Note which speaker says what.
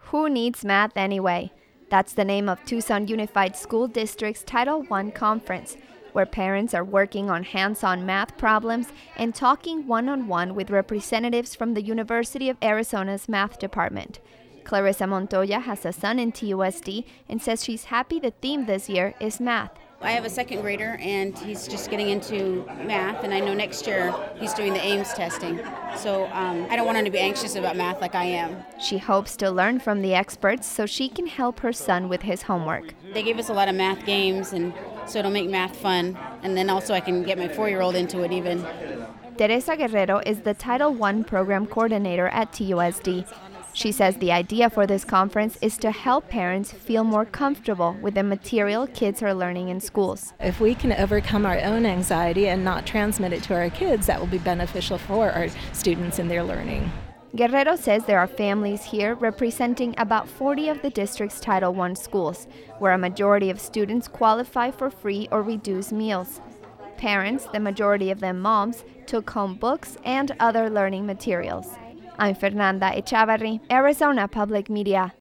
Speaker 1: Who Needs Math Anyway? That's the name of Tucson Unified School District's Title I conference, where parents are working on hands-on math problems and talking one-on-one with representatives from the University of Arizona's math department. Clarissa Montoya has a son in TUSD and says she's happy the theme this year is math.
Speaker 2: I have a second grader and he's just getting into math, and I know next year he's doing the Ames testing. So I don't want him to be anxious about math like I am.
Speaker 1: She hopes to learn from the experts so she can help her son with his homework.
Speaker 2: They gave us a lot of math games, and so it'll make math fun, and then also I can get my 4-year-old into it even.
Speaker 1: Teresa Guerrero is the Title I program coordinator at TUSD. She says the idea for this conference is to help parents feel more comfortable with the material kids are learning in schools.
Speaker 3: If we can overcome our own anxiety and not transmit it to our kids, that will be beneficial for our students in their learning.
Speaker 1: Guerrero says there are families here representing about 40 of the district's Title I schools, where a majority of students qualify for free or reduced meals. Parents, the majority of them moms, took home books and other learning materials. I'm Fernanda Echavarri, Arizona Public Media.